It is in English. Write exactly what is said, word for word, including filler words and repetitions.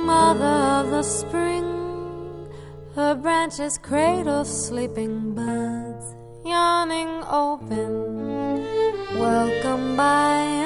Mother of the spring, her branches cradle sleeping buds, yawning open, welcome by